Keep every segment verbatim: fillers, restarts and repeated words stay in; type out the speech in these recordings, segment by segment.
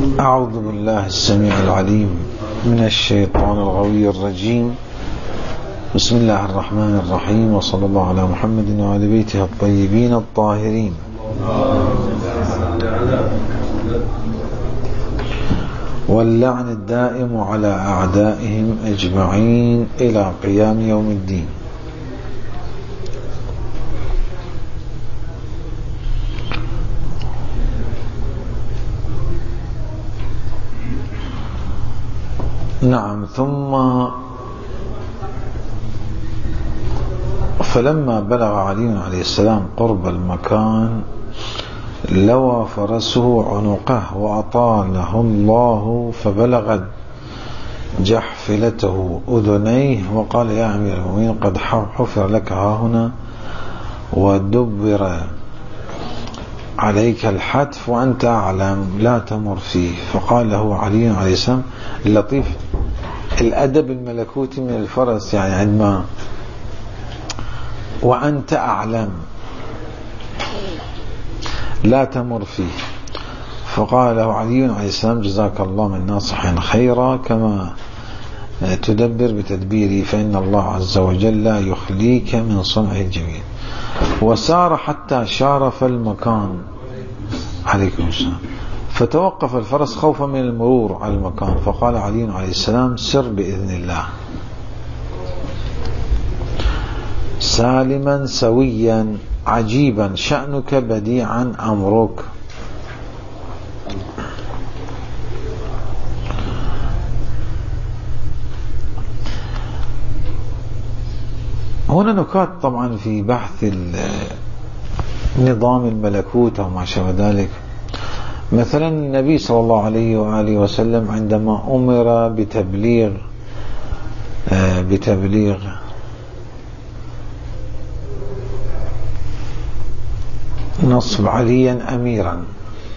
أعوذ بالله السميع العليم من الشيطان الغوي الرجيم. بسم الله الرحمن الرحيم، وصلى الله على محمد وعلى بيته الطيبين الطاهرين. واللعن الدائم على أعدائهم أجمعين إلى قيام يوم الدين. نعم. ثم فلما بلغ علي عليه السلام قرب المكان لوى فرسه عنقه وأطاله الله فبلغت جحفلته أذنيه وقال: يا أمير المؤمنين، قد حفر لك هاهنا ودبر عليك الحتف وأنت أعلم، لا تمر فيه. فقال له علي عليه السلام اللطيف، الأدب الملكوتي من الفرس، يعني عندما وأنت أعلم لا تمر فيه. فقال له علي عليه السلام: جزاك الله من ناصح خيرا، كما تدبر بتدبيري، فإن الله عز وجل لا يخليك من صنع الجميل. وسار حتى شارف المكان عليكم السلام، فتوقف الفرس خوفا من المرور على المكان. فقال علي عليه السلام: سر بإذن الله سالما سويا عجيبا شأنك بديعا أمرك. هنا نكات طبعا في بحث نظام الملكوت أو ما شابه ذلك. مثلا النبي صلى الله عليه وآله وسلم عندما أمر بتبليغ بتبليغ نصب عليا أميرا،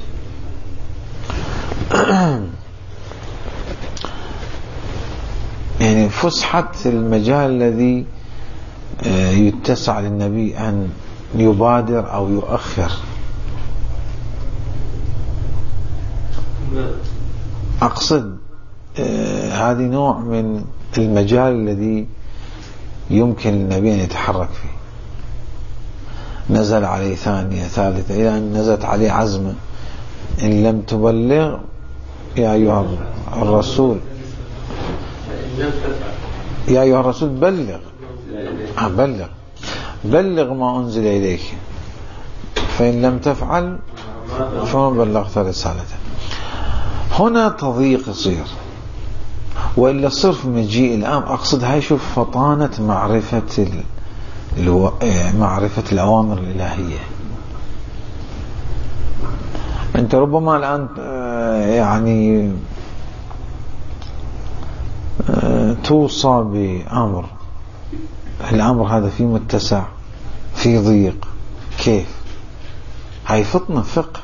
يعني فسحة المجال الذي يتسع للنبي أن يبادر أو يؤخر. أقصد هذه نوع من المجال الذي يمكن للنبي أن يتحرك فيه. نزل عليه ثانية ثالثة إلى أن نزلت عليه عزمة: إن لم تبلغ يا أيها الرسول يا أيها الرسول بلغ بلغ بلغ ما أنزل إليك، فإن لم تفعل فما بلغت رسالته. هنا تضييق يصير، وإلا صرف مجيء الآن. أقصد هاي شوف فطانة معرفة الو... معرفة الأوامر الإلهية. أنت ربما الآن يعني توصى بأمر، الأمر هذا فيه متسع فيه ضيق، كيف؟ هاي فطنة فقه.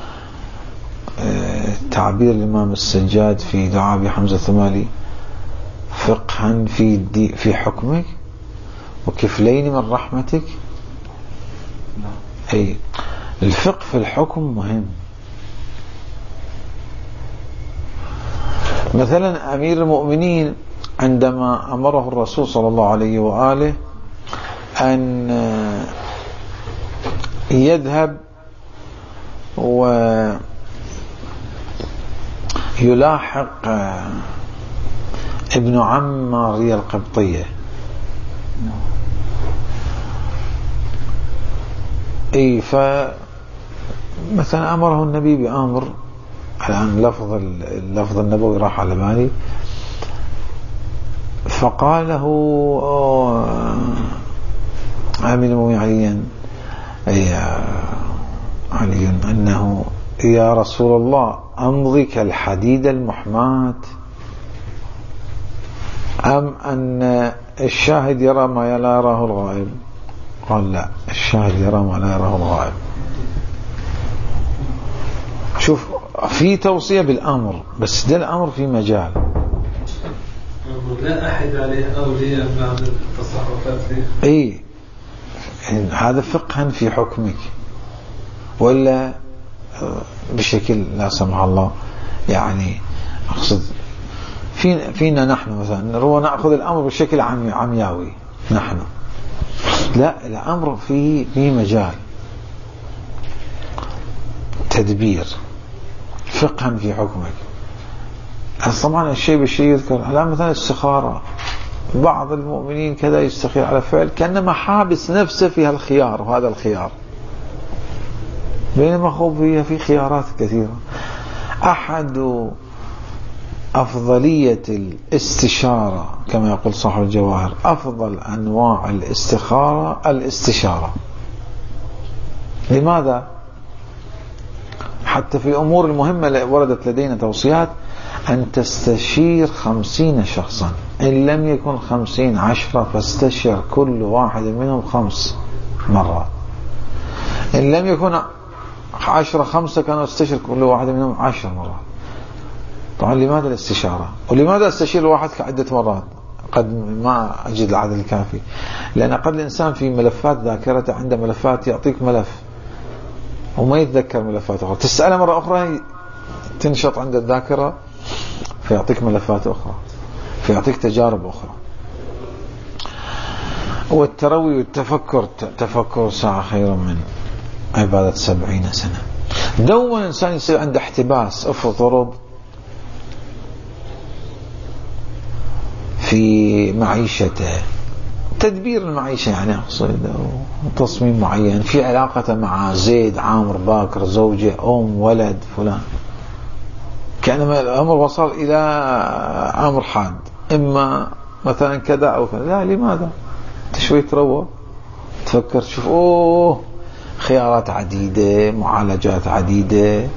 تعبير الإمام السجاد في دعاء حمزة الثمالي: فقها في دي في حكمك وكفلين من رحمتك. أي الفقه في الحكم مهم. مثلا أمير المؤمنين عندما أمره الرسول صلى الله عليه وآله أن يذهب ويلاحق ابن عم ماريا القبطية، اي فمثلا امره النبي بامر، الان لفظ اللفظ النبوي راح على بالي، فقال له امين المؤمنين عليا اي علي انه: يا رسول الله، امضي كالحديد المحماة ام ان الشاهد يرى ما لا يراه الغائب؟ قال: لا، الشاهد يرى ما لا يراه الغائب. شوف، في توصية بالأمر، بس ده الأمر في مجال لا أحد عليه أولياء بعض التصرفات فيه. إيه، هذا فقها في حكمك، ولا بشكل لا سمح الله يعني أقصد فينا, فينا نحن مثلا نروى نأخذ الأمر بشكل عمي عمياوي نحن، لا، الأمر فيه في مجال تدبير فقها في حكمك. طبعا الشيء بالشيء يذكر. الآن مثلا السخارة، بعض المؤمنين كذا يستخير على فعل كأنما حابس نفسه في هالخيار وهذا الخيار، بينما هو فيها في خيارات كثيرة. أحد أفضلية الاستشارة كما يقول صاحب الجواهر، أفضل أنواع الاستخارة الاستشارة. لماذا؟ حتى في الأمور المهمة اللي وردت لدينا توصيات أن تستشير خمسين شخصا، إن لم يكن خمسين عشرة فاستشر كل واحد منهم خمس مرات، إن لم يكن عشرة خمسة كانوا استشر كل واحد منهم عشر مرات. طبعا لماذا الاستشارة؟ ولماذا استشير الواحد عدة مرات؟ قد ما أجد العدد الكافي، لأن قد الإنسان في ملفات ذاكرته عنده ملفات يعطيك ملف وما يتذكر ملفات أخرى، تسأله مرة أخرى تنشط عند الذاكرة فيعطيك ملفات أخرى، فيعطيك تجارب أخرى. والتروي والتفكر، تفكر ساعة خير من عبادة سبعين سنة. دوما الإنسان يصير عنده احتباس، افترض في معيشته، تدبير المعيشة يعني أقصد، تصميم معين في علاقته مع زيد عامر باكر زوجة أم ولد فلان، كأنما الأمر وصل إلى أمر حاد، إما مثلا كذا أو كذا. لا، لماذا؟ تشوي تروى تفكر تشوف أوه خيارات عديدة، معالجات عديدة.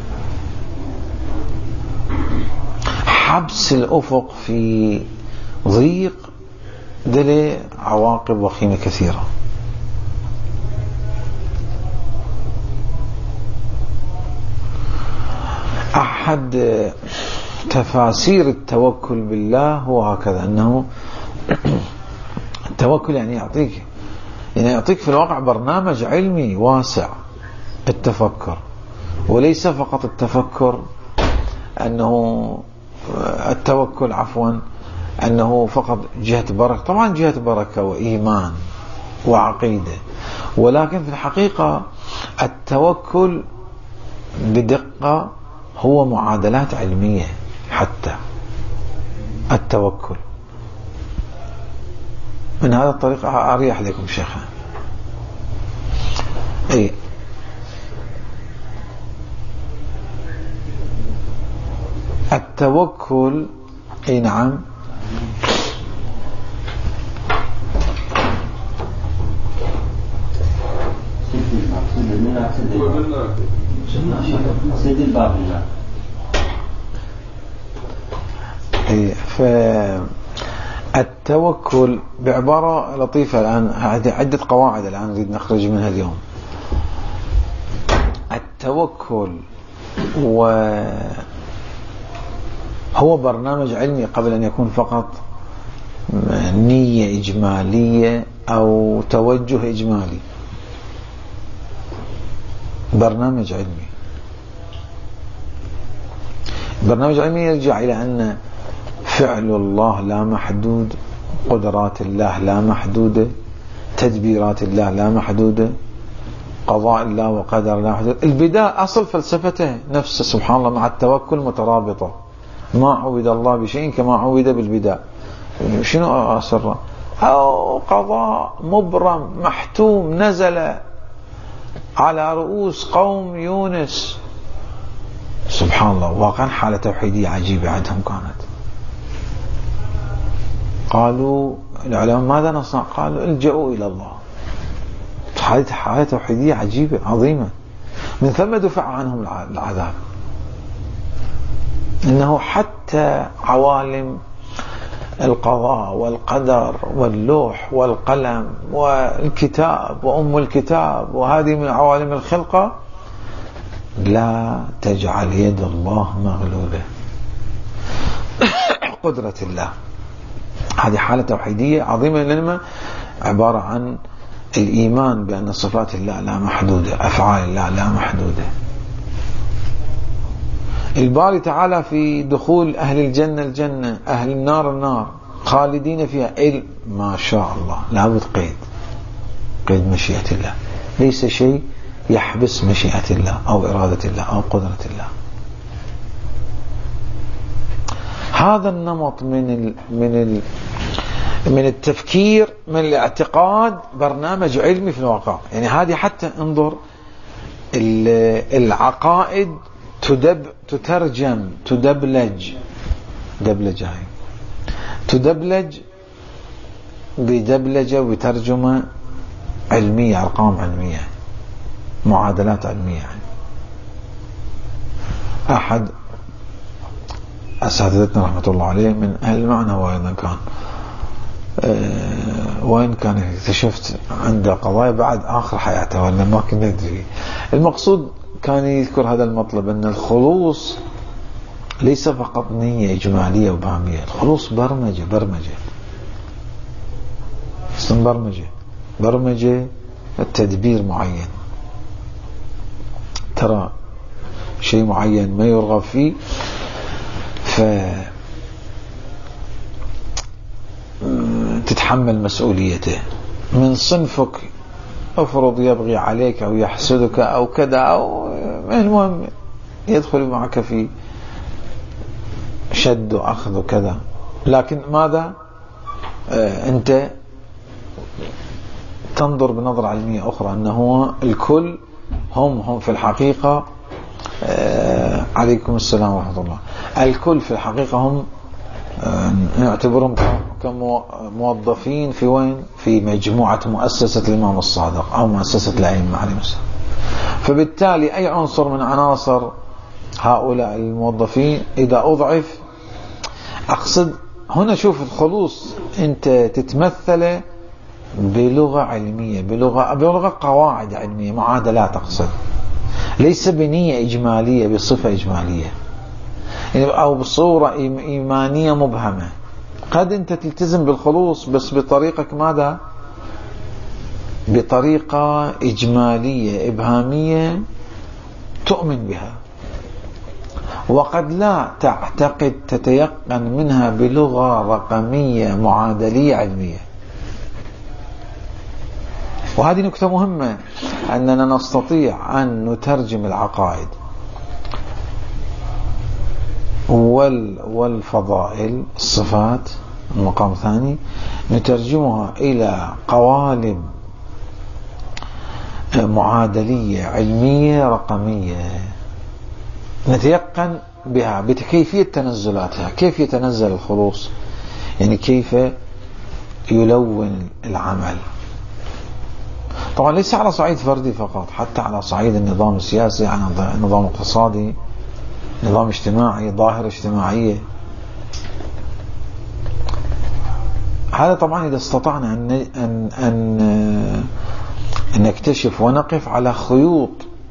حبس الأفق في ضيق دله عواقب وخيمة كثيرة. أحد تفاسير التوكل بالله هو هكذا، أنه التوكل يعني يعطيك يعني يعطيك في الواقع برنامج علمي واسع التفكر، وليس فقط التفكر أنه التوكل عفوا أنه فقط جهة بركة. طبعا جهة بركة وإيمان وعقيدة، ولكن في الحقيقة التوكل بدقة هو معادلات علمية. حتى التوكل من هذا الطريق أريح لكم شيخنا. أي التوكل، أي نعم، سيد الباب الله. فالتوكل بعبارة لطيفة الآن، عدة قواعد الآن نريد نخرج منها اليوم. التوكل وهو برنامج علمي قبل أن يكون فقط نية إجمالية أو توجه إجمالي، برنامج علمي. برنامج علمي يرجع إلى أن فعل الله لا محدود، قدرات الله لا محدودة، تدبيرات الله لا محدودة، قضاء الله وقدر لا محدود. البداية أصل فلسفته نفسه سبحان الله مع التوكل مترابطة. ما عبد الله بشيء كما عبد بالبداية. شنو أسره؟ أو قضاء مبرم محتوم نزل على رؤوس قوم يونس. سبحان الله، واقعا حالة توحيدية عجيبة عندهم كانت. قالوا العلماء ماذا نصنع؟ قالوا الجأوا إلى الله. حالة توحيدية عجيبة عظيمة، من ثم دفع عنهم العذاب. إنه حتى عوالم القضاء والقدر واللوح والقلم والكتاب وأم الكتاب وهذه من عوالم الخلقة، لا تجعل يد الله مغلولة. قدرة الله هذه حالة توحيدية عظيمة، لأنها عبارة عن الإيمان بأن صفات الله لا محدودة، أفعال الله لا محدودة. الباري تعالى في دخول أهل الجنة الجنة، أهل النار النار، خالدين فيها، إل ما شاء الله، لابد قيد، قيد مشيئة الله، ليس شيء يحبس مشيئة الله أو إرادة الله أو قدرة الله. هذا النمط من ال من ال من التفكير، من الاعتقاد، برنامج علمي في الواقع. يعني هذه حتى انظر العقائد تدب تترجم تدبلج دبلجة هاي تدبلج بدبلجة وترجمة علمية، أرقام علمية، معادلات علمية. يعني أحد أساتذتنا رحمة الله عليه من أهل المعنى، وأيضا كان أه وين كان اكتشفت عنده قضايا بعد آخر حياته ولا ما كنت ندري. المقصود كان يذكر هذا المطلب، أن الخلوص ليس فقط نية إجمالية وبهامية، الخلوص برمجة برمجة اسم برمجة برمجة التدبير معين. ترى شيء معين ما يرغب فيه، ف تتحمل مسؤوليته. من صنفك افرض يبغي عليك أو يحسدك أو كذا، أو المهم يدخل معك في شد وأخذ وكذا، لكن ماذا آه أنت تنظر بنظرة علمية أخرى، أنه الكل هم هم في الحقيقة آه عليكم السلام ورحمة الله، الكل في الحقيقة هم آه نعتبرهم كموظفين في وين؟ في مجموعة مؤسسة الإمام الصادق أو مؤسسة الأئمة عليهم السلام. فبالتالي أي عنصر من عناصر هؤلاء الموظفين إذا أضعف، أقصد هنا شوف الخلوص أنت تتمثل بلغة علمية، بلغة بلغة قواعد علمية، معادلات، أقصد ليس بنية إجمالية بصفة إجمالية أو بصورة إيمانية مبهمة. قد أنت تلتزم بالخلوص بس بطريقة ماذا؟ بطريقة إجمالية إبهامية تؤمن بها، وقد لا تعتقد تتيقن منها بلغة رقمية معادلية علمية. وهذه نكتة مهمة، أننا نستطيع أن نترجم العقائد والفضائل الصفات المقام الثاني، نترجمها إلى قوالب معادلية علمية رقمية نتيقن بها بكيفية تنزلاتها. كيف يتنزل الخلوص؟ يعني كيف يلون العمل. طبعا ليس على صعيد فردي فقط، حتى على صعيد النظام السياسي، على النظام الاقتصادي، نظام اجتماعي، ظاهرة اجتماعية. هذا طبعا إذا استطعنا أن, أن, أن نكتشف ونقف على خيوط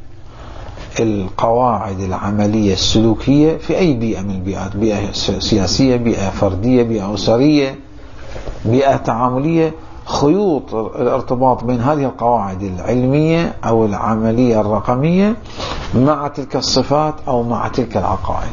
القواعد العملية السلوكية في أي بيئة من البيئات، بيئة سياسية، بيئة فردية، بيئة أسرية، بيئة تعاملية، خيوط الارتباط بين هذه القواعد العلمية أو العملية الرقمية مع تلك الصفات أو مع تلك العقائد.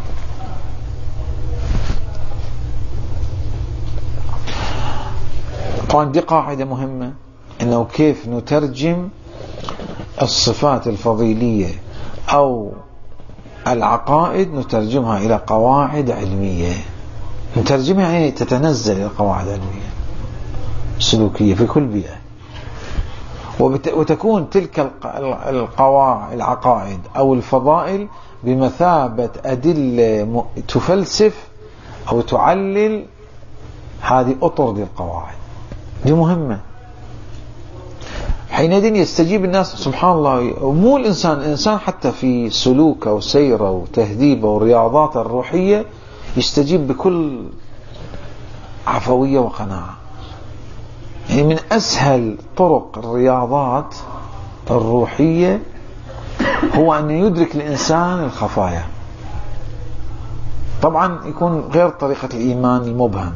طبعا دي قاعدة مهمة، إنه كيف نترجم الصفات الفضيلية أو العقائد، نترجمها إلى قواعد علمية. نترجمها يعني تتنزل إلى قواعد علمية سلوكية في كل بيئة، وتكون تلك القواعد العقائد أو الفضائل بمثابة أدلة تفلسف أو تعلل هذه أطر دي القواعد. دي مهمة. حينئذ يستجيب الناس سبحان الله. مو الإنسان الإنسان حتى في سلوكه وسيره وتهذيبه والرياضات الروحية يستجيب بكل عفوية وقناعة. يعني من أسهل طرق الرياضات الروحية هو أن يدرك الإنسان الخفايا. طبعا يكون غير طريقة الإيمان المبهم.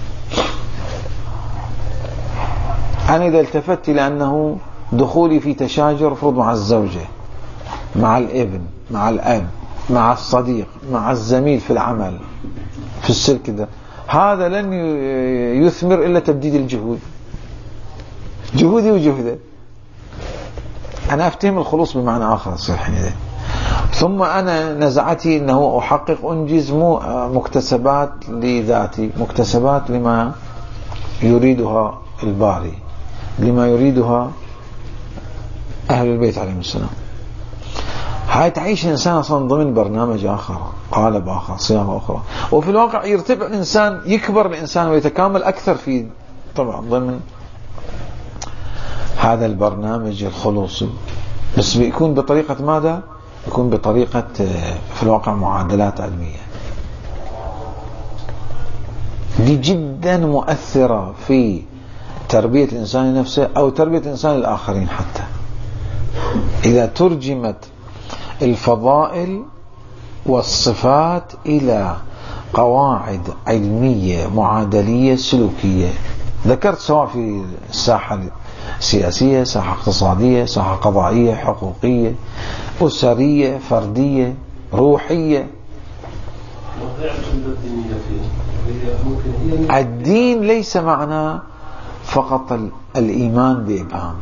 أنا إذا التفت لأنه دخولي في تشاجر فرض مع الزوجة، مع الابن، مع الأب، مع الصديق مع الزميل في العمل في السلك ده، هذا لن يثمر إلا تبديد الجهود، جهودي وجهده. أنا أفتهم الخلوص بمعنى آخر صحيح. ثم أنا نزعتي أنه أحقق أنجز مو مكتسبات لذاتي، مكتسبات لما يريدها الباري، لما يريدها أهل البيت عليهم السلام. هاي تعيش الإنسان أصلا ضمن برنامج آخر، قالب آخر، صياغة أخرى، وفي الواقع يرتفع الإنسان، يكبر الإنسان ويتكامل أكثر في طبعا ضمن هذا البرنامج الخلوصي، بس بيكون بطريقة ماذا؟ يكون بطريقة في الواقع معادلات علمية. دي جدا مؤثرة في تربية الإنسان نفسه أو تربية الإنسان الآخرين. حتى إذا ترجمت الفضائل والصفات إلى قواعد علمية معادلية سلوكية، ذكرت سواء في الساحة سياسية، ساحة اقتصادية، ساحة قضائية، حقوقية، أسرية، فردية، روحية. الدين ليس معناه فقط الإيمان بإبهام،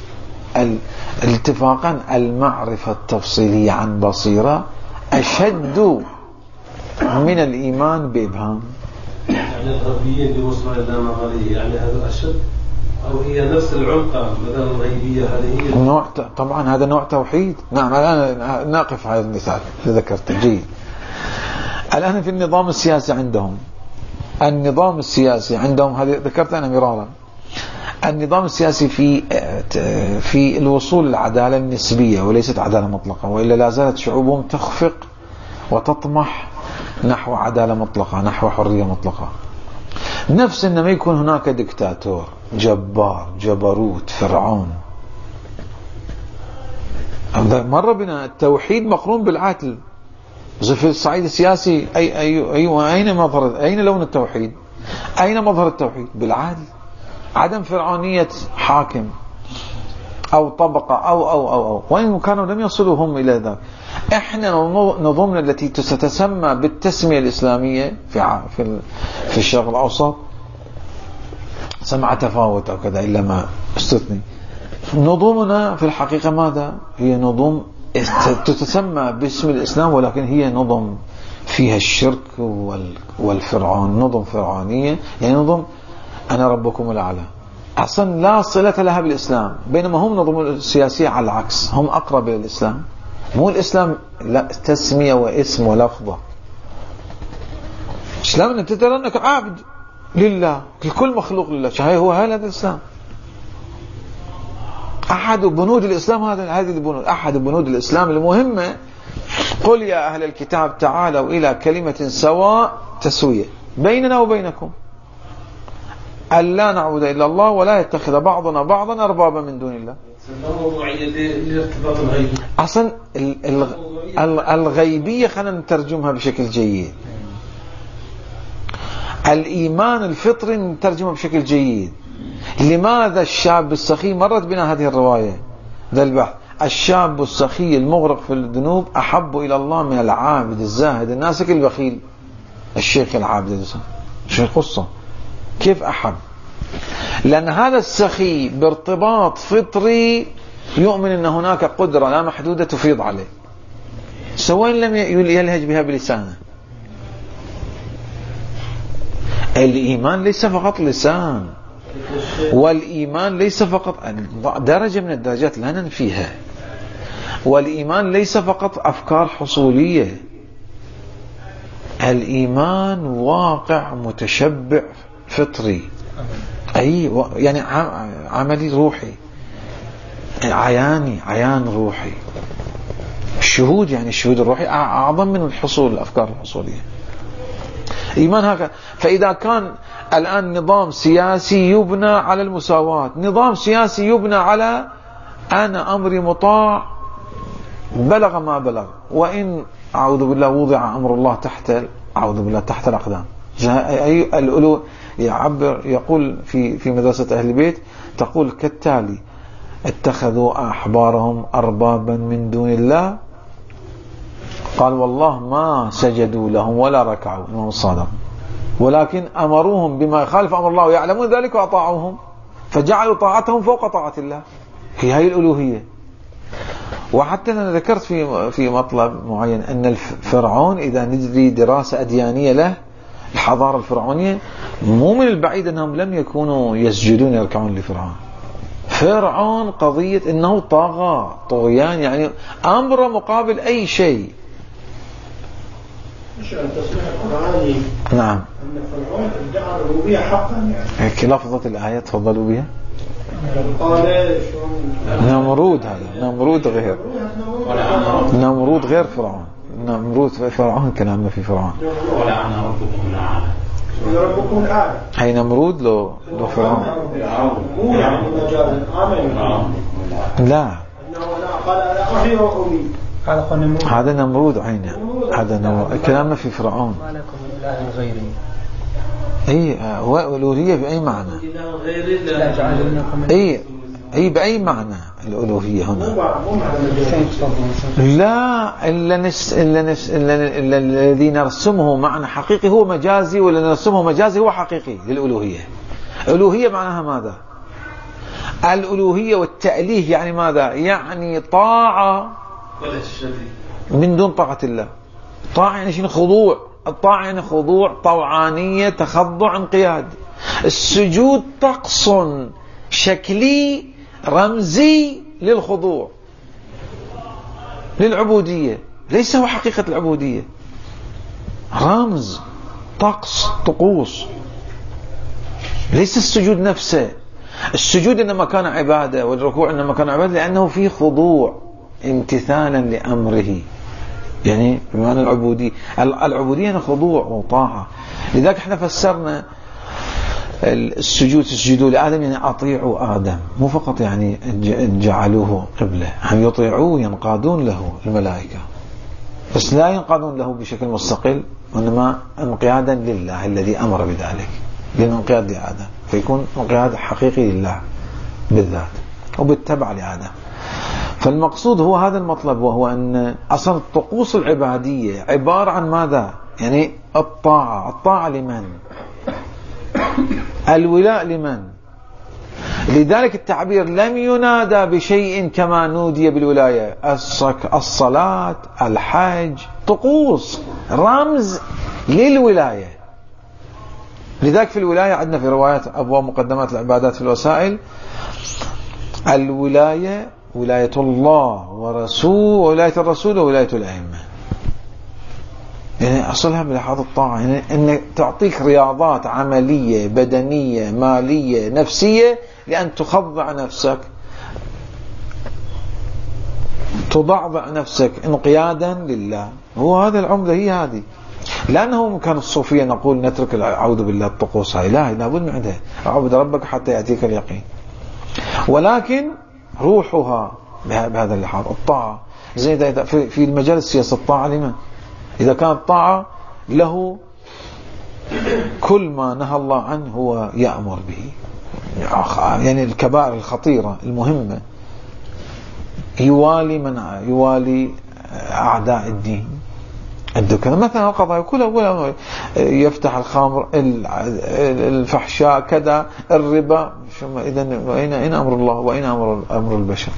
اتفاقا المعرفة التفصيلية عن بصيرة أشد من الإيمان بإبهام. يعني الغربيين اللي وصلوا إلى النظرية يعني هذا أشد، أو هي نفس العمق بدل الغيبية هذه هي نوع، طبعا هذا نوع توحيد. نعم الآن نقف هذا المثال اللي ذكرته جيد. الآن في النظام السياسي عندهم، النظام السياسي عندهم هذه ذكرت أنا مرارا، النظام السياسي في في الوصول للعدالة النسبية وليست عدالة مطلقة، وإلا لا زالت شعوبهم تخفق وتطمح نحو عدالة مطلقة، نحو حرية مطلقة. نفس إنما يكون هناك دكتاتور جبار جبروت فرعون. مر بنا التوحيد مقرون بالعدل، في الصعيد السياسي أي أي أي أين مظهر، أين لون التوحيد؟ أين مظهر التوحيد؟ بالعدل، عدم فرعونية حاكم أو طبقة أو أو أو, أو. وإن كانوا لم يصلوا هم إلى ذلك. إحنا نظمنا التي تتسمى بالتسمية الإسلامية في في في الشرق الأوسط، سمع تفاوت أو كذا إلا ما استثني، نظمنا في الحقيقة ماذا؟ هي نظم تتسمى باسم الإسلام، ولكن هي نظم فيها الشرك والفرعون، نظم فرعونية، يعني نظم أنا ربكم الأعلى، أصلا لا صلة لها بالإسلام. بينما هم نظم السياسية على العكس، هم أقرب إلى الإسلام. مو الإسلام لا تسمية واسم ولفظة. الإسلام أنت ترى أنك عابد لله، الكل مخلوق لله، شهي هو هذا الإسلام. أحد بنود الإسلام هذا، هذه البنود، أحد بنود الإسلام المهمة. قل يا أهل الكتاب تعالوا إلى كلمة سواء تسوية بيننا وبينكم ألا نعبد إلا الله ولا يتخذ بعضنا بعضا أربابا من دون الله. أصلا الغيبية خلينا نترجمها بشكل جيد، الإيمان الفطري نترجمه بشكل جيد. لماذا الشاب السخي، مرت بنا هذه الرواية ذا البحث، الشاب السخي المغرق في الذنوب أحب إلى الله من العابد الزاهد الناسك البخيل. الشيخ العابد شيء قصة كيف أحب؟ لأن هذا السخي بارتباط فطري يؤمن أن هناك قدرة لا محدودة تفيض عليه، سواء لم يلهج بها بلسانه. الإيمان ليس فقط لسان، والإيمان ليس فقط درجة من الدرجات لا ننفيها، والإيمان ليس فقط أفكار حصولية، الإيمان واقع متشبع فطري، أي يعني عملي روحي، عياني عيان روحي. الشهود يعني الشهود الروحي أعظم من الحصول الأفكار الحصولية. إيمان هكذا. فإذا كان الآن نظام سياسي يبنى على المساواة، نظام سياسي يبنى على أنا أمري مطاع بلغ ما بلغ، وإن أعوذ بالله وضع أمر الله تحت أعوذ بالله تحت الأقدام. أي الألو يعبر يقول في في مدرسة أهل البيت تقول كالتالي: اتخذوا أحبارهم أربابا من دون الله قال والله ما سجدوا لهم ولا ركعوا الإمام الصادق، ولكن أمروهم بما يخالف أمر الله ويعلمون ذلك وأطاعوهم، فجعلوا طاعتهم فوق طاعة الله. هي هي الألوهية. وحتى أنا ذكرت في في مطلب معين أن الفرعون إذا نجري دراسة أديانية له، الحضارة الفرعونية مو من البعيد أنهم لم يكونوا يسجدون يركعون لفرعون. فرعون قضية أنه طغى طغيان، يعني أمر مقابل أي شيء. مش التصريح القرآني نعم أن فرعون ادعى الربوبية حقا، يعني هيك لفظة الآية تفضلوا بها. قال نمرود، هذا نمرود غير نمرود غير فرعون. نمرود فرعون كلامنا في فرعون. ولا أنا ربكم الأعلى. ربكم الأعلى. هي نمرود لو لو فرعون. لا هذا نمرود عينه، هذا نمرود كلامنا في فرعون. ما لكم إله غيري. اي هو الألوهية بأي معنى؟ اي اي بأي معنى الألوهية هنا؟ لا إلا نس إلا نس إلا الذي نرسمه معنى حقيقي هو مجازي، ولا نرسمه مجازي هو حقيقي للألوهية. الألوهية معناها ماذا؟ الألوهية والتأليه يعني ماذا؟ يعني طاعة من دون طاعة الله. طاعة يعني شنو؟ خضوع. الطاعة يعني خضوع، طوعانية، تخضع، انقياد. السجود طقس شكلي رمزي للخضوع للعبودية، ليس هو حقيقة العبودية، رمز، طقس، طقوس، ليس السجود نفسه. السجود إنما كان عبادة، والركوع إنما كان عبادة لأنه فيه خضوع امتثالا لأمره، يعني بمعنى العبودية. العبودية خضوع وطاعة. لذلك احنا فسرنا السجود اسجدوا لآدم يعني أطيعوا آدم، مو فقط يعني جعلوه قبلة، هم يطيعوه ينقادون له الملائكة، بس لا ينقادون له بشكل مستقل، وإنما انقيادا لله الذي أمر بذلك، للانقياد لآدم، فيكون انقياد حقيقي لله بالذات وبالتبع لآدم. فالمقصود هو هذا المطلب، وهو أن أصل الطقوس العبادية عبارة عن ماذا؟ يعني الطاعة. الطاعة لمن؟ الولاء لمن؟ لذلك التعبير لم ينادى بشيء كما نودي بالولاية. الصلاة، الحج، طقوس، رمز للولاية. لذلك في الولاية عندنا في روايات أبواب مقدمات العبادات في الوسائل، الولاية ولاية الله ورسول، وولاية الرسول وولاية الأئمة. يعني أصلها بلحاظ الطاعة، يعني أن تعطيك رياضات عملية بدنية مالية نفسية لأن تخضع نفسك، تضعضع نفسك انقيادا لله. هو هذا العمدة، هي هذه. لأنه كان الصوفية نقول نترك أعوذ بالله الطقوس هاي، لا لابد من عندها أعبد ربك حتى يأتيك اليقين، ولكن روحها بهذا اللحاظ الطاعة. زي في المجال السياسي الطاعة لمن؟ إذا كانت طاعة له كل ما نهى الله عنه هو يأمر به، يعني الكبائر الخطيرة المهمة، يوالي من يوالي أعداء الدين. الدكان مثلا القضايا كلها، يفتح الخمر، الفحشاء، كذا، الربا. إذن أين أين أمر الله وأين أمر أمر البشر؟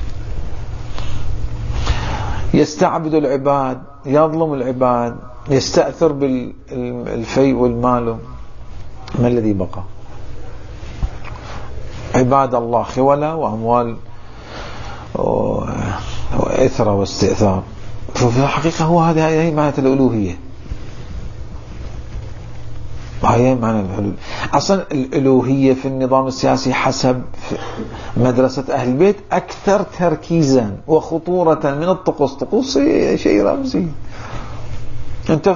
يستعبد العباد، يظلم العباد، يستأثر بالفيء والمال. ما الذي بقى؟ عباد الله خولة وأموال وإثرة واستئثار. ففي الحقيقة هو هذه هي معنى الألوهية، هي معنى الألوهية. أصلا الألوهية في النظام السياسي حسب مدرسة أهل البيت أكثر تركيزا وخطورة من الطقوس. طقوس شيء رمزي، أنت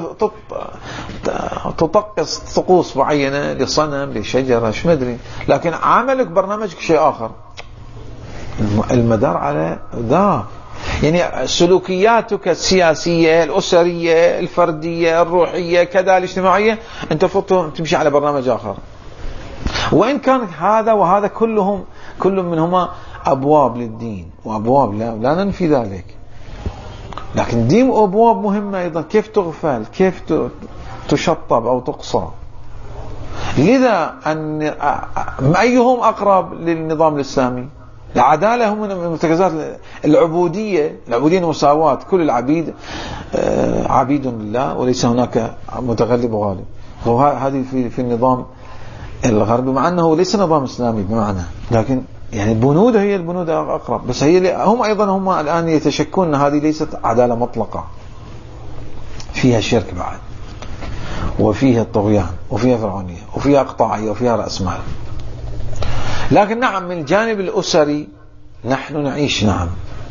تطقس طقوس معينة لصنم، لشجرة، شو مدري، لكن عملك برنامجك شيء آخر. المدار على ذا، يعني سلوكياتك السياسية، الأسرية، الفردية، الروحية، كذا، الاجتماعية، أنت فوت تمشي على برنامج آخر. وإن كان هذا وهذا كلهم كل منهما أبواب للدين وأبواب، لا, لا ننفي ذلك، لكن دي أبواب مهمة أيضا، كيف تغفل، كيف تشطب أو تقصى. لذا أن أيهم أقرب للنظام الإسلامي؟ العدالة هم من مرتكزات العبودية. العبودية المساواة، كل العبيد عبيد لله وليس هناك متغلب وغالب. وهذه في في النظام الغربي، مع أنه ليس نظام إسلامي بمعنى، لكن يعني البنود هي البنود أقرب. بس هي هم أيضا هم الآن يتشكون أن هذه ليست عدالة مطلقة، فيها شرك بعد، وفيها طغيان، وفيها فرعونية، وفيها اقطاعية، وفيها رأس مال. لكن نعم من الجانب الأسري نحن نعيش، نعم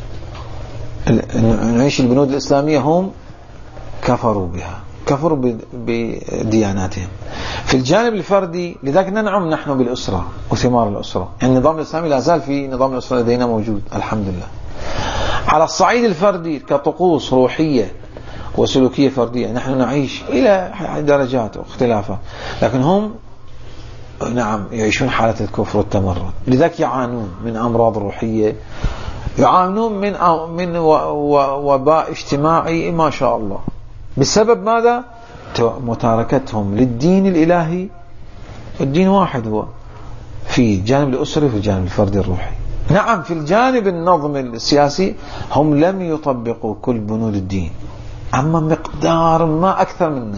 نعيش البنود الإسلامية. هم كفروا بها، كفروا بدياناتهم. في الجانب الفردي لذلك ننعم نحن بالأسرة وثمار الأسرة. يعني النظام الإسلامي لا زال في نظام الأسرة لدينا موجود الحمد لله. على الصعيد الفردي كطقوس روحية وسلوكية فردية نحن نعيش إلى درجات واختلافات، لكن هم نعم يعيشون حالة الكفر والتمرد. لذلك يعانون من أمراض روحية، يعانون من من وباء اجتماعي ما شاء الله، بسبب ماذا؟ متاركتهم للدين الإلهي. الدين واحد هو في الجانب الأسري وفي الجانب الفردي الروحي. نعم في الجانب النظم السياسي هم لم يطبقوا كل بنود الدين، أما مقدار ما أكثر منا،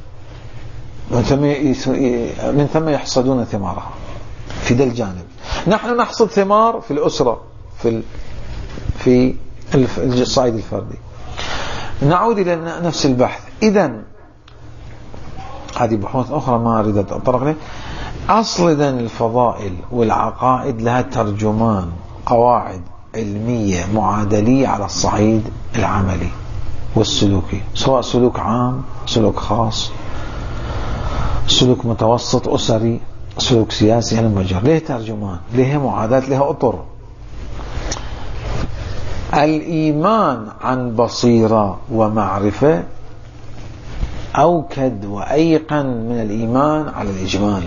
من ثم يحصدون ثمارها في ذا الجانب. نحن نحصد ثمار في الأسرة في في الصعيد الفردي. نعود إلى نفس البحث. إذن هذه بحوث أخرى ما أريد أتطرق لها. أصل إذن الفضائل والعقائد لها ترجمان، قواعد علمية معادلية على الصعيد العملي والسلوكي، سواء سلوك عام، سلوك خاص، سلوك متوسط أسري، سلوك سياسي. هالمجال له ترجمان، له معادلات، له أطر. الإيمان عن بصيرة ومعرفة أوكد وأيقن من الإيمان على الإجمال.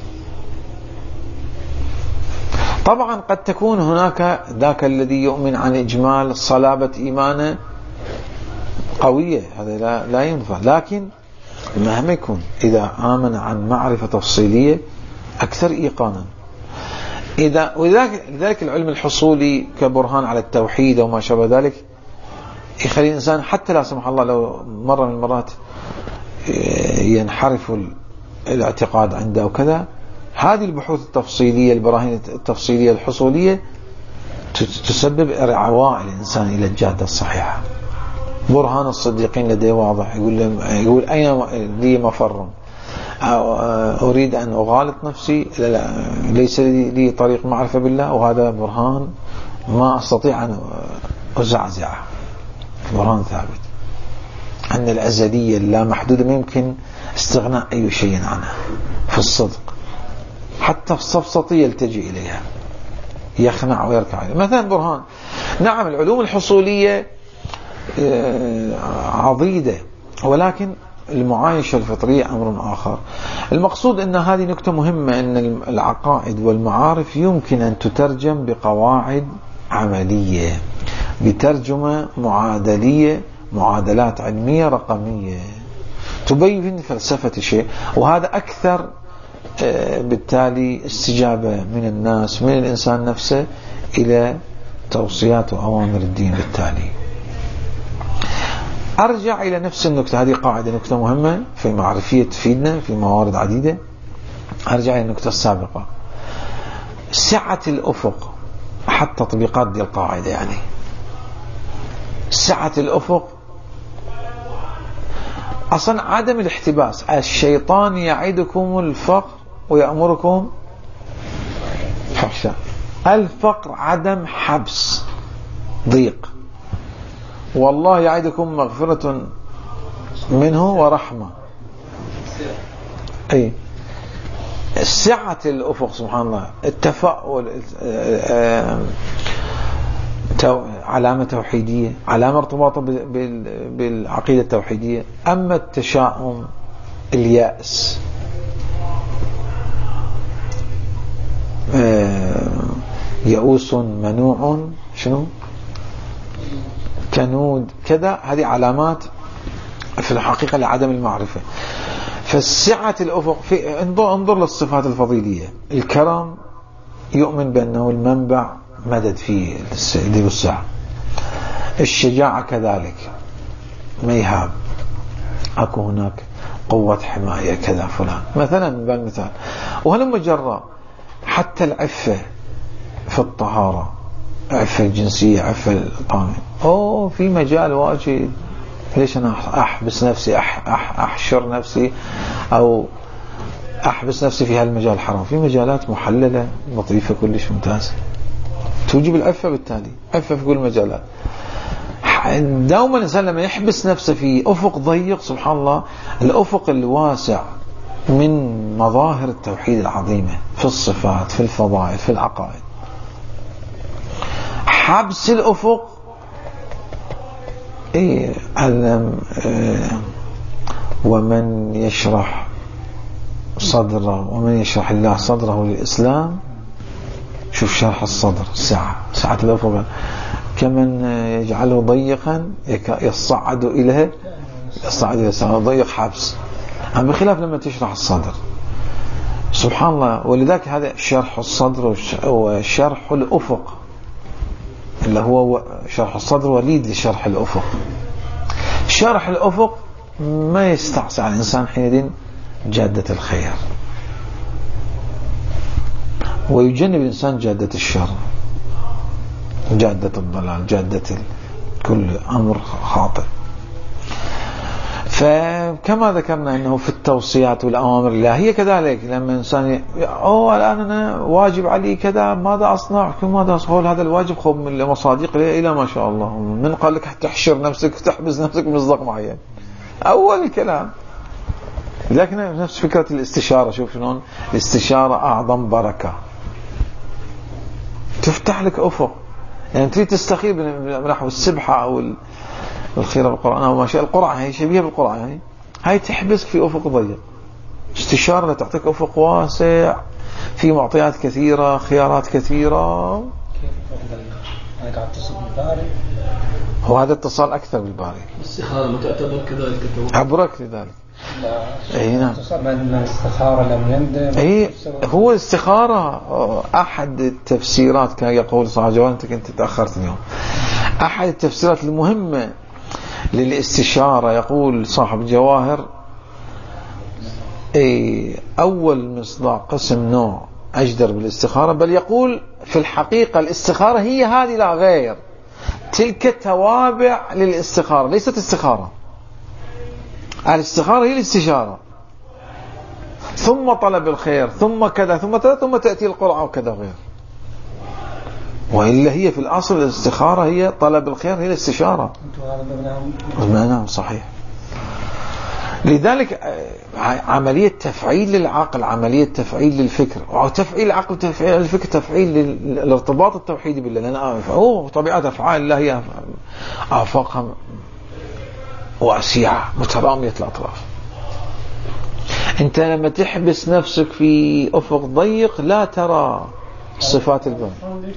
طبعا قد تكون هناك ذاك الذي يؤمن عن إجمال صلابة إيمانه قوية، هذا لا, لا ينفع، لكن مهما يكون إذا آمن عن معرفة تفصيلية أكثر إيقانا. إذا ولذلك العلم الحصولي كبرهان على التوحيد وما شابه ذلك يخلي الإنسان حتى لا سمح الله لو مرة من المرات ينحرف الاعتقاد عنده وكذا، هذه البحوث التفصيلية، البراهين التفصيلية الحصولية تسبب إرعاء الإنسان إلى الجادة الصحيحة. برهان الصديقين لديه واضح، يقول يقول أين لي مفر؟ أريد أن أغالط نفسي، لا لا ليس لي طريق معرفة بالله، وهذا برهان ما أستطيع أن أزعزعه، برهان ثابت أن الأزلية اللا محدودة ما يمكن استغناء أي شيء عنها في الصدق، حتى في السفسطية يلتجئ إليها، يخنع ويركع إليها. مثلا برهان. نعم العلوم الحصولية عضيدة، ولكن المعايشة الفطرية أمر آخر. المقصود أن هذه نكتة مهمة، أن العقائد والمعارف يمكن أن تترجم بقواعد عملية، بترجمة معادلية، معادلات علمية رقمية تبين فلسفة الشيء. وهذا أكثر بالتالي استجابة من الناس، من الإنسان نفسه، إلى توصيات وأوامر الدين. بالتالي أرجع إلى نفس النكتة، هذه قاعدة نكتة مهمة في معرفية تفيدنا في موارد عديدة. أرجع إلى النكتة السابقة، سعة الأفق، حتى تطبيقات دي القاعدة. يعني سعة الأفق أصلا عدم الاحتباس. الشيطان يعدكم الفقر ويأمركم فحشاء. الفقر عدم حبس، ضيق، والله يعدكم مغفرة منه ورحمة. أي سعة الأفق سبحان الله. التفاؤل علامة توحيدية، علامة ارتباطه بالعقيدة التوحيدية. أما التشاؤم، اليأس، يئوس منوع، شنو كنود كذا، هذه علامات في الحقيقة لعدم المعرفة. فالسعة الأفق في انظر, انظر للصفات الفضيلية. الكرم يؤمن بأنه المنبع مدد فيه السعة والسعة. الشجاعة كذلك ما يهاب، أكو هناك قوة حماية كذا فلان مثلا بالمثال. وهلما جرى حتى العفة في الطهارة، عفة الجنسية، عفة الطامن، أوه في مجال واجد. ليش أنا أحبس نفسي، أح أح أحشر نفسي أو أحبس نفسي في هالمجال حرام؟ في مجالات محللة لطيفة كلش ممتازة توجب العفة، بالتالي عفة في كل المجالات. دوما الإنسان لما يحبس نفسه في أفق ضيق، سبحان الله، الأفق الواسع من مظاهر التوحيد العظيمة في الصفات، في الفضائل، في العقائد. حبس الأفق إيه علم إيه ومن يشرح صدره ومن يشرح الله صدره للإسلام. شوف شرح الصدر، سعة سعة الأفق، كمن يجعله ضيقا يصعد إليه يصعد إليه سعة ضيق حبس. أما بخلاف لما تشرح الصدر، سبحان الله. ولذلك هذا شرح الصدر وشرح الأفق اللي هو شرح الصدر وليد لشرح الأفق. شرح الأفق ما يستعصي على الإنسان حينئذ جادة الخير، ويجنب الإنسان جادة الشر، جادة الضلال، جادة كل أمر خاطئ. فكما ذكرنا أنه في التوصيات والأوامر الإلهية كذلك، لما إنسان أوه الآن أنا واجب علي كذا، ماذا أصنع؟ ماذا أصنع؟ هذا الواجب خذ من المصادق إلى ما شاء الله. من قال لك تحشر نفسك تحبس نفسك بمصداق معين؟ أول الكلام. لكن نفس فكرة الاستشارة، شوف شلون الاستشارة أعظم بركة، تفتح لك أفق. يعني تريد تستخير بنحو السبحة أو الخيرة بالقرآن أو ما شاء، القرعة هي شبيهة بالقرعة، هي هاي تحبسك في أفق ضيق. استشارة تعطيك أفق واسع في معطيات كثيرة، خيارات كثيرة. أنا قاعد أتصل بالباري، هو هذا اتصال أكثر بالباري، الاستخارة ما تعتبر كذلك عبرك لذلك. اي نعم، الاستخارة لم يندم. اي هو الاستخارة أحد التفسيرات، كان يقول صاحب جوان، أنت كنت تأخرت اليوم. أحد التفسيرات المهمة للاستشارة، يقول صاحب الجواهر اي أول مصداق قسم نوع أجدر بالاستخارة، بل يقول في الحقيقة الاستخارة هي هذه لا غير، تلك توابع للاستخارة، ليست استخارة. الاستخارة هي الاستشارة، ثم طلب الخير، ثم كذا، ثم كذا، ثم تأتي القرعة وكذا غير. وإلا هي في الأصل الاستخارة هي طلب الخير، هي الاستشارة. نعم صحيح. لذلك عملية تفعيل للعقل، عملية تفعيل للفكر، وتفعيل العقل تفعيل الفكر، تفعيل للارتباط التوحيدي بالله. لأن هو طبيعة أفعال الله هي آفاقها واسعة مترامية الأطراف. أنت لما تحبس نفسك في أفق ضيق لا ترى صفات الباب.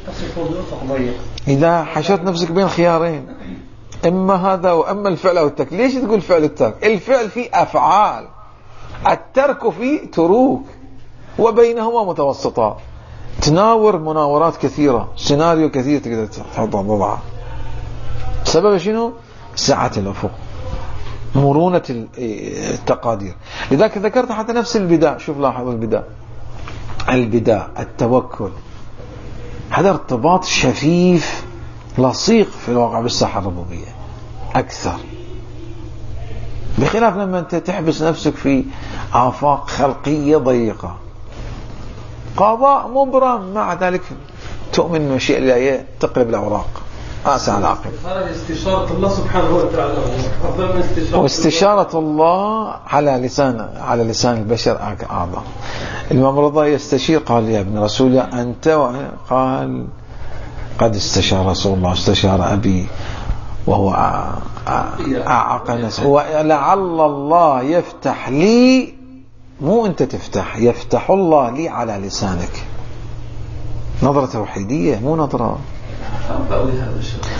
إذا حشرت نفسك بين خيارين، إما هذا وإما الفعل أو الترك. ليش تقول فعل الترك؟ الفعل فيه أفعال، الترك فيه تروك، وبينهما متوسطات، تناور مناورات كثيرة، سيناريو كثير تقدر تحطها بضعها. سبب شنو؟ سعة الأفق، مرونة التقادير. لذلك ذكرت حتى نفس البداء. شوف لاحظ البداء، البداء التوكل، هذا ارتباط شفيف لصيق في الواقع بالساحة الربوبية أكثر، بخلاف لما أنت تحبس نفسك في آفاق خلقية ضيقة. قضاء مبرم، مع ذلك تؤمن بمشيئة الله تقلب الأوراق آسع العقل. هذه استشارة الله سبحانه وتعالى أفضل من استشارة واستشارة الله على لسان على لسان البشر أعظم. الإمام رضا يستشير، قال يا ابن رسول أنت، قال قد استشار رسول الله، استشار أبي وهو أعق نفسه، ولعل الله يفتح لي، مو أنت تفتح، يفتح الله لي على لسانك. نظرة توحيدية، مو نظرة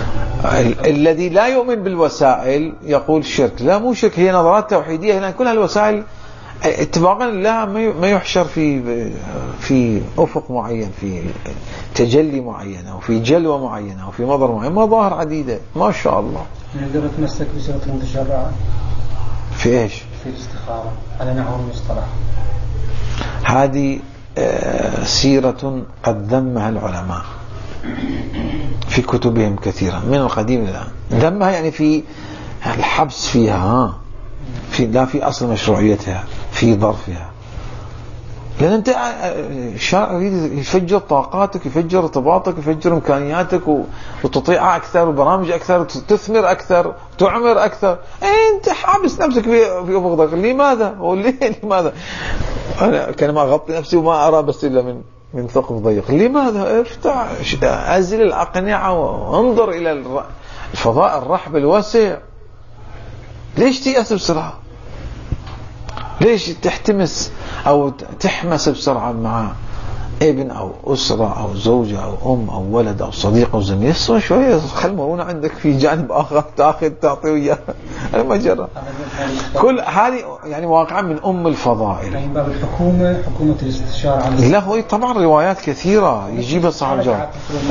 ال- الذي لا يؤمن بالوسائل يقول شرك. لا، مو شرك، هي نظرات توحيدية. لأن كل هالوسائل اتفاقا لا ما يحشر في في أفق معين، في تجلي معين أو في جلوة معينة أو في مظهر معين، مظاهر عديدة ما شاء الله. نقدر نتمسك بصيغة المتشرعة في إيش؟ في الاستخارة على نحو المصطلح. هذه آه سيرة قد ذمها العلماء في كتبهم كثيرا من القديم إلى الآن. ذمها يعني في الحبس فيها، ها في لا في أصل مشروعيتها، في ظرفها. لأن أنت الشارع يريد يفجر طاقاتك، يفجر ارتباطك، يفجر إمكانياتك وتطيع أكثر وبرامج أكثر، تثمر أكثر، تعمر أكثر. أنت حابس نفسك في في أفق. لماذا؟ وليه لماذا؟ أنا كان ما أغطي نفسي وما أرى بس إلا من من ثقب ضيق. لماذا؟ افتح أزل الأقنعة وانظر إلى الفضاء الرحب الواسع. ليش تيأس بسرعة؟ ليش تحتمس أو تحمس بسرعة مع ابن أو أسرة أو زوجة أو أم أو ولد أو صديق أو زميل؟ يسوى شوية، خل مرونة عندك في جانب آخر، تأخذ تعطي وياه. أنا ما جرى. كل هذه يعني واقعا من أم الفضائل. يعني باب الحكومة، حكومة الاستشارة على لا، هو طبعا روايات كثيرة يجيبها صاحب الجوهر.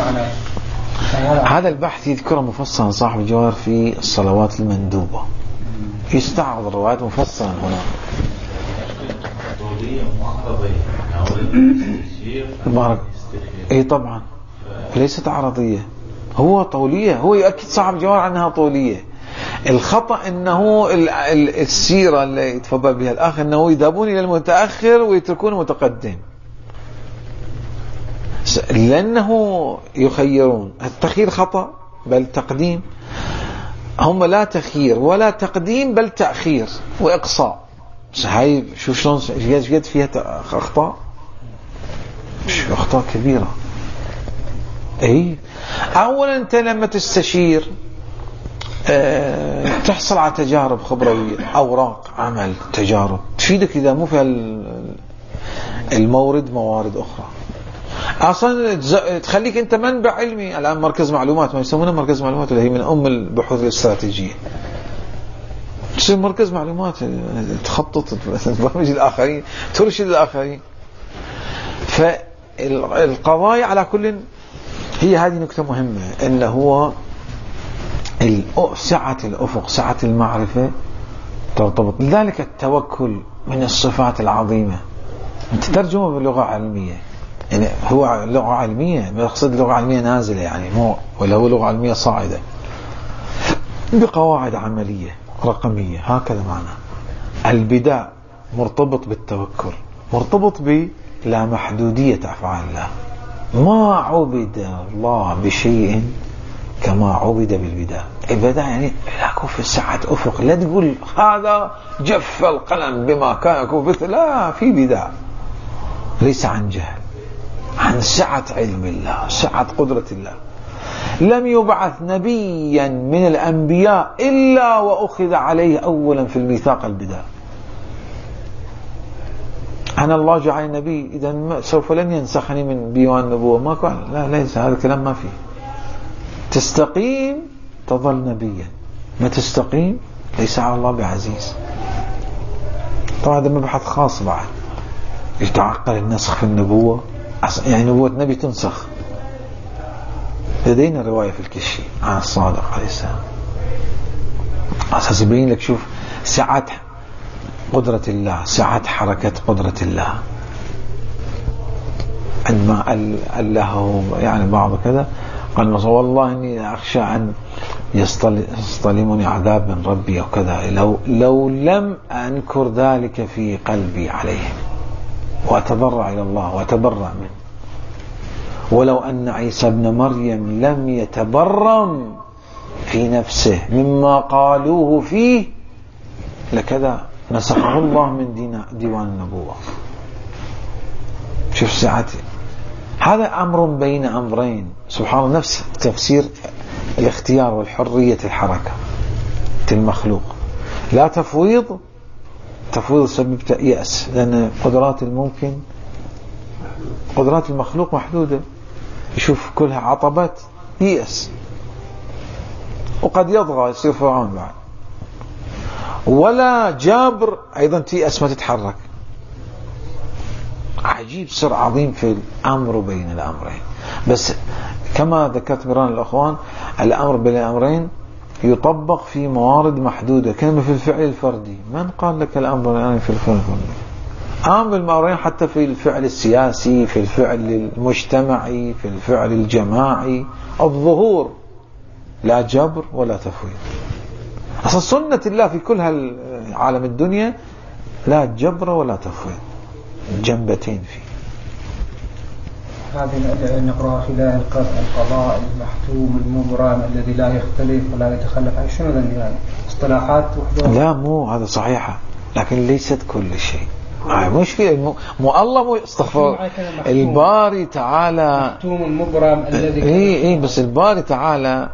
هذا البحث يذكره مفصلا صاحب الجوهر في الصلوات المندوبة، يستعرض الروايات مفصلا هنا. بارك. اي طبعا ليست عرضية، هو طولية. هو يؤكد صاحب الجوهر عنها طولية. الخطأ انه السيرة اللي يتفضل بها الاخ انه يذهبون الى المتأخر ويتركون المتقدم، لانه يخيرون. التخيير خطأ بل تقديم. هم لا تخيير ولا تقديم بل تأخير وإقصاء. هاي شوف شلون جد فيها أخطاء، مش أخطاء كبيرة. أي أولا أنت لما تستشير أه تحصل على تجارب خبروية، أوراق عمل، تجارب تفيدك إذا مو فيها المورد موارد أخرى. أصلا تخليك أنت منبع علمي. الآن مركز معلومات، ما يسمونه مركز معلومات، اللي هي من أم البحوث الاستراتيجية. تصير مركز معلومات، تخطط برامج الآخرين، ترشد الآخرين. فالقضايا على كل هي هذه نكتة مهمة، إنه هو سعة الأفق، سعة المعرفة ترتبط. لذلك التوكل من الصفات العظيمة. أنت ترجمه باللغة العلمية، يعني هو لغة علمية، بقصد لغة علمية نازلة يعني، مو ولا هو لغة علمية صاعدة بقواعد عملية رقمية. هكذا معنى البداء مرتبط بالتوكل، مرتبط بلا محدودية أفعال الله. ما عبد الله بشيء كما عبد بالبداء. البداء يعني لا في سعة أفق. لا تقول هذا جف القلم بما كان يكون، لا، في بداء ليس عن جهل، عن سعة علم الله، سعة قدرة الله. لم يبعث نبيا من الأنبياء إلا وأخذ عليه أولا في الميثاق البداء. أنا الله جعل نبي، إذا سوف لن ينسخني من ديوان النبوة. ما قال لا، ليس هذا الكلام، ما فيه. تستقيم تظل نبيا، ما تستقيم ليس على الله بعزيز. طبعا هذا مبحث خاص بعد، يتعقل النسخ في النبوة. يعني نبوة نبي تنسخ. لدينا رواية في الكشي عن الصادق عليه السلام، أساس يبين لك شوف سعة قدرة الله، سعة حركة قدرة الله. عندما قال له يعني بعض كذا، قال والله إني أخشى أن يصطلمني عذاب من ربي أو كذا، لو, لو لم أنكر ذلك في قلبي عليهم وأتضرع إلى الله وأتبرأ منه، ولو أن عيسى ابن مريم لم يتبرم في نفسه مما قالوه فيه لكذا نسخه الله من ديوان النبوة. شوف ساعته. هذا أمر بين أمرين، سبحان الله. نفس تفسير الاختيار والحرية الحركة المخلوق، لا تفويض. تفويض سبب يأس، لأن قدرات الممكن قدرات المخلوق محدودة. يشوف كلها عطبات يأس. وقد يطغى يصير فرعون بعد. ولا جابر أيضا تيأس ما تتحرك. عجيب سر عظيم في الأمر بين الأمرين. بس كما ذكرت مران الأخوان، الأمر بين الأمرين يطبق في موارد محدودة، كما في الفعل الفردي. من قال لك الأمر الآن في الفعل الفردي؟ أمر بالأمرين حتى في الفعل السياسي، في الفعل المجتمعي، في الفعل الجماعي. الظهور لا جبر ولا تفويض. أصلا سنة الله في كل هالعالم الدنيا لا جبر ولا تفويض، جنبتين فيه. هذه نقرأ خلال القضاء المحتوم المبرم الذي لا يختلف ولا يتخلف عن شنو يعني اصطلاحات وحدة؟ لا مو هذا صحيحة، لكن ليست كل شيء. هاي مشكلة. مو الله مو استغفر الباري تعالى محتوم المبرم الذي اي اي بس الباري تعالى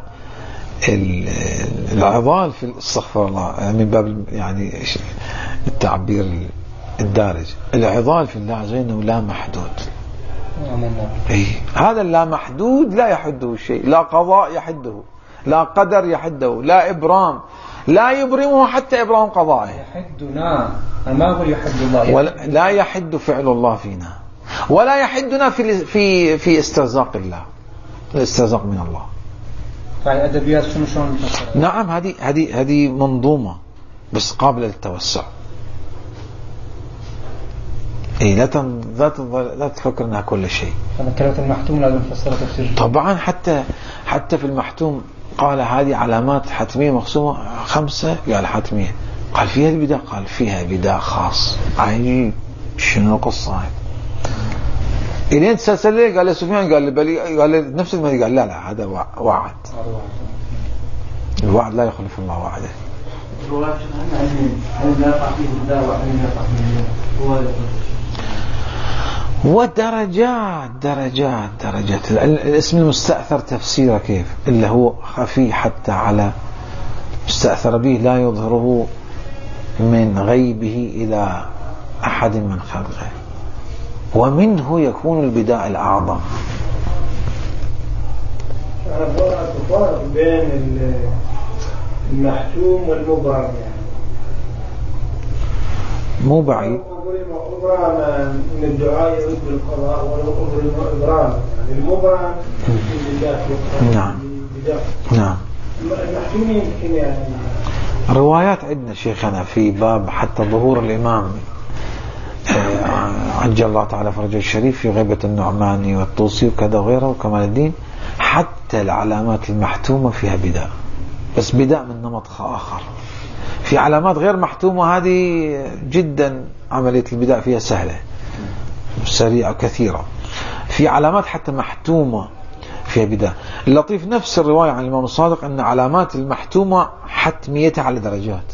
العضال في استغفر الله من باب يعني التعبير الدارج، العضال في الله عز وجل لا محدود. إيه؟ هذا لا محدود لا يحده شيء، لا قضاء يحده، لا قدر يحده، لا إبرام، لا يبرمه حتى إبرام قضائه. يحدنا، أنا ما أقول يحد الله، يحد ولا لا يحد فعل الله فينا، ولا يحدنا في في في استرزاق الله، الاسترزاق من الله. يعني أدبيات شنو شلون؟ نعم، هذه هذه هذه منظومة بس قابلة للتوسع. إيه لا تن... لا تظل... لا تفكر انها كل شيء. أنا كلمة المحتوم لازم نفسرها تفسير. طبعا حتى حتى في المحتوم قال هذه علامات حتمية مقسومة خمسة، قال حتمية، قال فيها البداء، قال فيها بداء خاص. عجيب شنو القصة هاي؟ إلين تسلسل لي قال لي سفيان، قال لي بلي، قال لي نفس ما قال لا لا هذا وعد. الوعد لا يخلف الله وعده. ودرجات درجات درجات. الاسم المستأثر تفسيره كيف؟ اللي هو خفي حتى على مستأثر به لا يظهره من غيبه إلى أحد من خلقه، ومنه يكون البداء الأعظم. الفرق بين المحتوم والمبرم يعني مو بعيد. المبرم من الدعاء يرد بالقضاء، والإبرام يعني المبرم نعم نعم. المحتوم يمكن يعني روايات عندنا شيخنا في باب حتى ظهور الإمام عجل الله تعالى فرجه الشريف في غيبة النعماني والطوسي وكذا وغيره وكمال الدين، حتى العلامات المحتومة فيها بداء، بس بداء من نمط آخر. في علامات غير محتومة هذه جدا عملية البداء فيها سهلة سريعة كثيرة. في علامات حتى محتومة فيها بداء. اللطيف نفس الرواية عن الإمام الصادق أن علامات المحتومة حتميتها على درجات.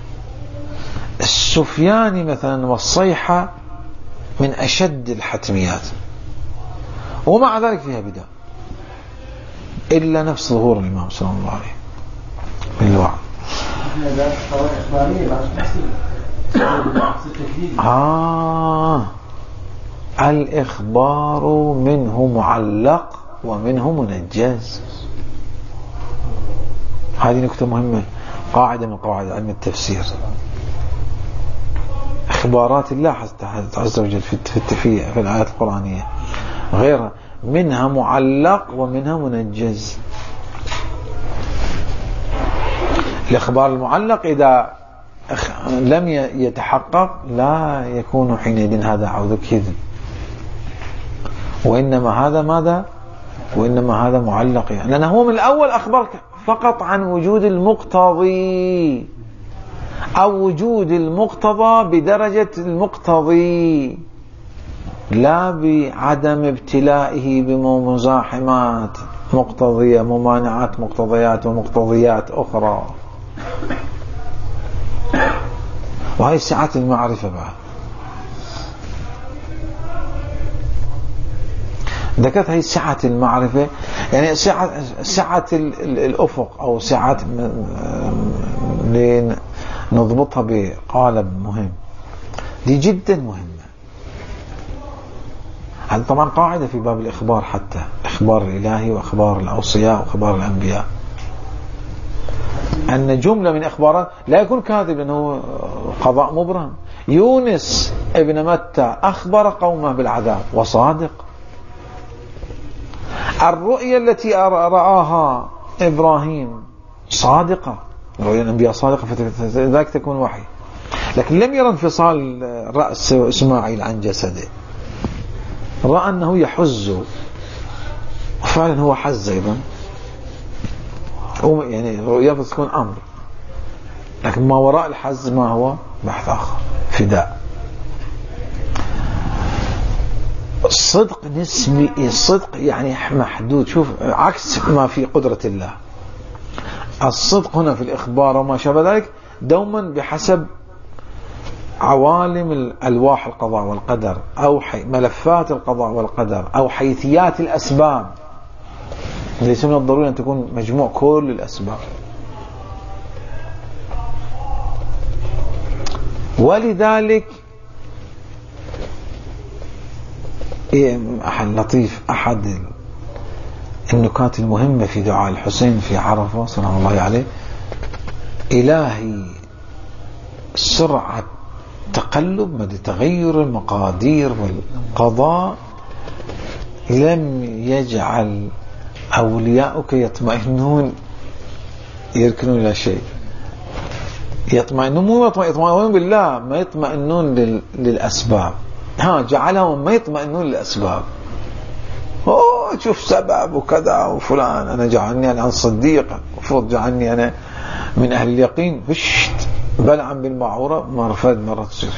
السفياني مثلا والصيحة من أشد الحتميات، ومع ذلك فيها بداء، إلا نفس ظهور الإمام صلى الله عليه من الوعد. آه الإخبار منه معلق ومنه منجز. هذه نكتة مهمة، قاعدة من قواعد علم التفسير. إخبارات الله عز وجل في في في الآيات القرآنية غيرها منها معلق ومنها منجز. الإخبار المعلق إذا لم يتحقق لا يكون حينئذ هذا عوذ كذب، وإنما هذا ماذا؟ وإنما هذا معلق، يعني لأنه هو من الأول أخبرك فقط عن وجود المقتضي أو وجود المقتضى بدرجة المقتضي، لا بعدم ابتلائه بمزاحمات مقتضية، ممانعات مقتضيات ومقتضيات أخرى. وهي سعة المعرفة بعد. ذكرت هي سعة المعرفة، يعني سعة, سعة الأفق أو سعة نضبطها بقالب مهم، دي جدا مهمة. هذا طبعا قاعدة في باب الإخبار، حتى إخبار الإلهي وإخبار الأوصياء وإخبار الأنبياء. أن جملة من إخبارات لا يكون كاذب لأنه قضاء مبرم. يونس ابن متى أخبر قومه بالعذاب وصادق. الرؤيا التي رآها إبراهيم صادقة، رؤيا الأنبياء صادقة فذلك تكون وحي. لكن لم يرى انفصال رأس إسماعيل عن جسده، رأى أنه يحز، وفعلا هو حز أيضا، يعني رؤيا تكون أمر، لكن ما وراء الحز ما هو بحث آخر، فداء. الصدق نسبي، الصدق يعني محدود، شوف عكس ما في قدرة الله. الصدق هنا في الإخبار وما شابه ذلك دوما بحسب عوالم الألواح القضاء والقدر، أو ملفات القضاء والقدر، أو حيثيات الأسباب. ليس من الضروري أن تكون مجموع كل الأسباب. ولذلك أحد لطيف، أحد النكات المهمة في دعاء الحسين في عرفة سلام الله عليه: إلهي سرعة تقلب مدى تغير المقادير والقضاء لم يجعل أولياؤك يطمئنون يركنون إلى شيء. يطمئنون مو يطمئنون بالله، ما يطمئنون للأسباب. ها جعلهم ما يطمئنون للأسباب. أوه شوف سبب وكذا وفلان، أنا جعلني أنا عن صديق، المفروض جعلني أنا من أهل اليقين. فشت بلعم بالمعورة ما رفض مرة تصير.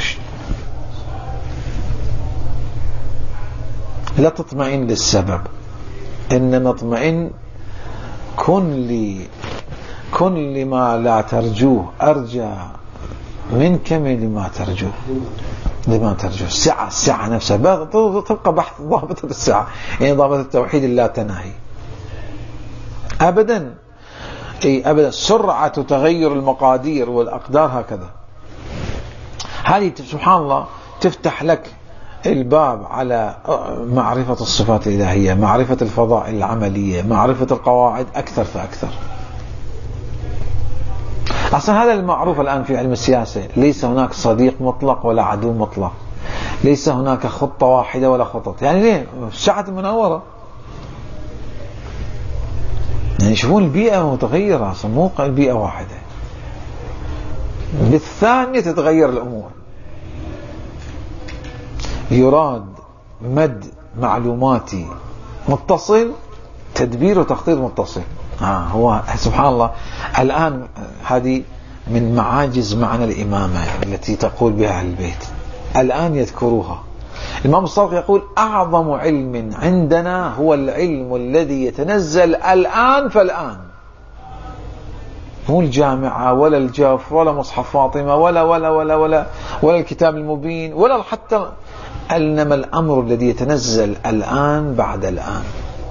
لا تطمئن للسبب، إنما اطمئن كن لي كن لما لا ترجوه أرجى منك من لما ترجوه لما ترجوه. السعة السعة نفسها تبقى بحث ضابطة السعة، يعني ضابطة التوحيد لا تناهي أبدا. أي أبدا. سرعة تغير المقادير والأقدار هكذا. هذه سبحان الله تفتح لك الباب على معرفة الصفات الإلهية، معرفة الفضائل العملية، معرفة القواعد أكثر فأكثر. أصلا هذا المعروف الآن في علم السياسة، ليس هناك صديق مطلق ولا عدو مطلق، ليس هناك خطة واحدة ولا خطط. يعني ليه؟ الساعة المنورة، يعني يشوفون البيئة متغيرة، أصلا مو البيئة واحدة، بالثانية تتغير الأمور. يراد مد معلوماتي متصل، تدبير وتخطيط متصل. ها هو سبحان الله. الآن هذه من معاجز معنى الإمامة التي تقول بها أهل البيت، الآن يذكروها. الإمام الصادق يقول: أعظم علم عندنا هو العلم الذي يتنزل الآن فالآن، مو الجامعة ولا الجوف ولا مصحف فاطمة ولا ولا ولا ولا ولا الكتاب المبين ولا حتى، إنما الأمر الذي يتنزل الآن بعد الآن.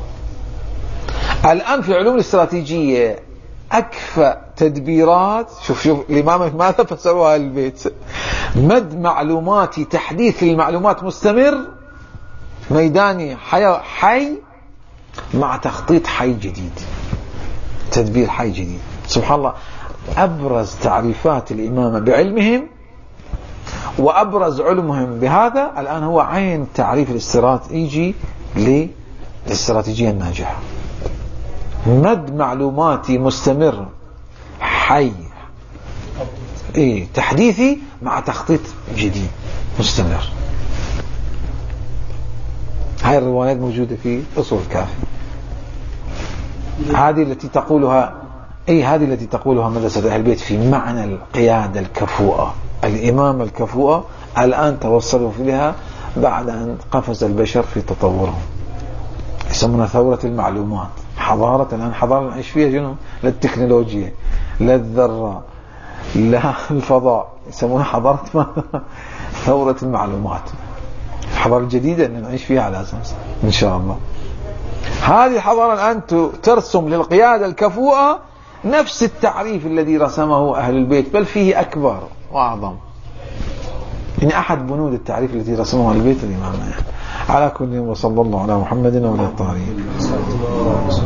الآن في علوم الاستراتيجية أكفأ تدبيرات. شوف شوف الإمام ماذا فسروها البيت: مد معلوماتي، تحديث المعلومات مستمر، ميداني حي, حي مع تخطيط حي جديد، تدبير حي جديد. سبحان الله. أبرز تعريفات الإمامة بعلمهم وأبرز علمهم بهذا الآن هو عين تعريف الاستراتيجي للاستراتيجية الناجحة: مد معلوماتي مستمر حي، إيه تحديثي مع تخطيط جديد مستمر. هاي الروايات موجودة في أصول الكافي. هذه التي تقولها أي هذه التي تقولها مدرسة أهل البيت في معنى القيادة الكفؤة، الإمامة الكفؤة، الآن توصلوا لها بعد أن قفز البشر في تطورهم. يسمونها ثورة المعلومات. حضارة الآن حضارة نعيش فيها جنون، لا التكنولوجيا لا الذرة لا الفضاء، يسمونها حضارة ثورة المعلومات. الحضارة الجديدة أن نعيش فيها على أساس إن شاء الله. هذه الحضارة الآن ترسم للقيادة الكفؤة نفس التعريف الذي رسمه أهل البيت، بل فيه أكبر وأعظم. يعني أحد بنود التعريف التي رسمه أهل البيت الإمام. على كل، وصلى الله على محمد وعلى الطاهرين.